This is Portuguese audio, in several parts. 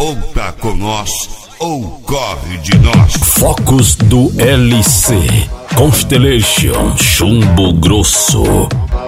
ou tá com nós, ou corre de nós. Focos do LC, Constellation, Chumbo Grosso.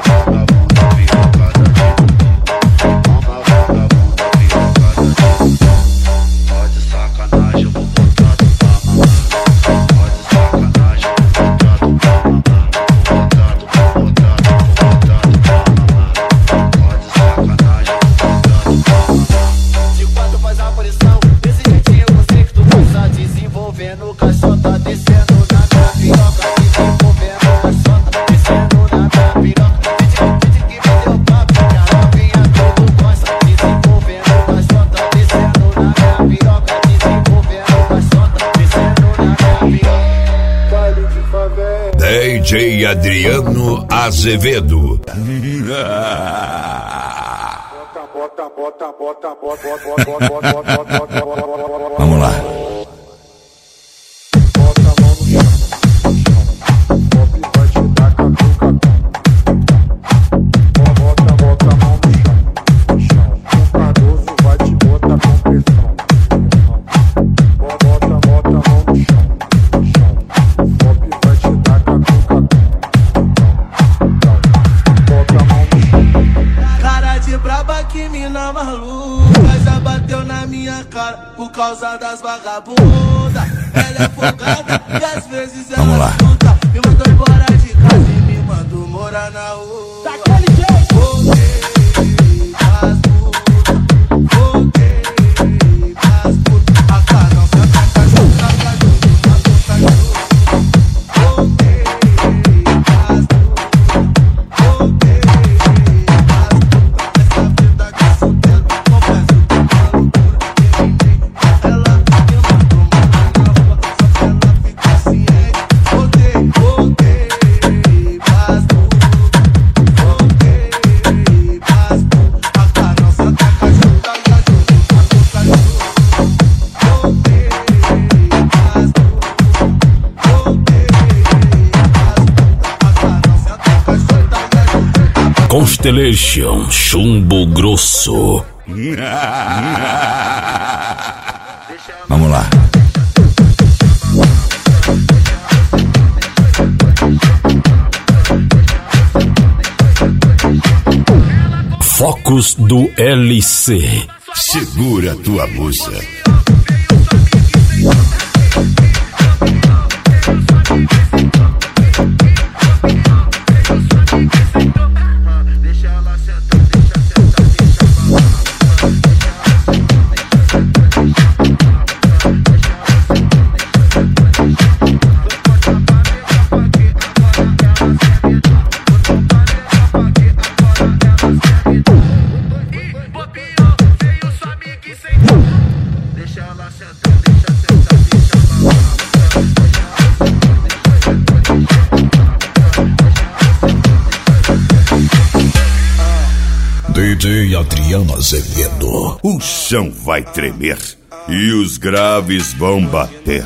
DJ Adriano Azevedo. Vamos lá. Por causa das vagabundas, ela é folgada e às vezes ela luta. Me mandou embora de casa e me mandou morar na rua. Daquele jeito! Voltei pras putas, voltei pras putas. A carão senta a cachorra, a cachorra. Voltei pras putas, voltei pras putas. Essa vida que eu solteiro, confesso que é loucura. Constellation, Chumbo Grosso. Vamos lá. Focos do LC. Segura tua musa. DJ Adriano Azevedo. O chão vai tremer e os graves vão bater.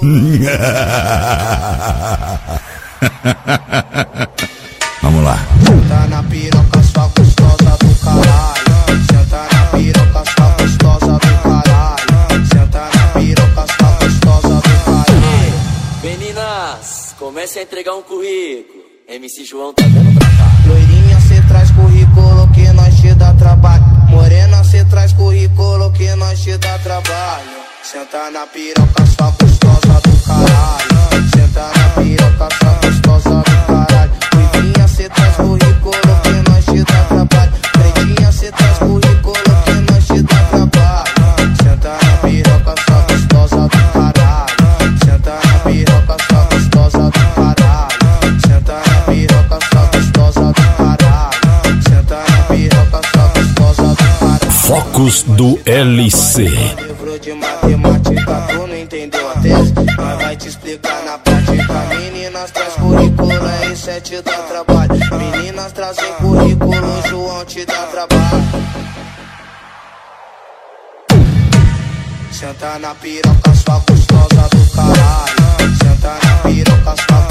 Vamos lá. Senta na piroca, sua gostosa do caralho. Senta na piroca, sua gostosa do caralho. Senta na piroca, sua gostosa do caralho. Meninas, comece a entregar um currículo. MC João tá dando pra cá. Loirinha, cê traz currículo que nós te dá trabalho. Morena, cê traz currículo que nós te dá trabalho. Senta na piroca, sua gostosa do caralho. Senta na piroca, sua gostosa do caralho. Loirinha, cê traz currículo que nós te dá trabalho. Pretinha, cê traz currículo que nós te dá trabalho. Senta na piroca, sua gostosa do caralho. Senta na piroca, sua gostosa do caralho. Senta na piroca, sua gostosa do caralho. Senta na piroca, sua gostosa do caralho. Focos do LC. Livro de matemática, tu não entendeu a tese, mas vai te explicar na prática. Meninas traz currículo, R7 te dá trabalho. Meninas trazem currículo, João te dá trabalho. Senta na piroca, sua gostosa do caralho. Senta na piroca, sua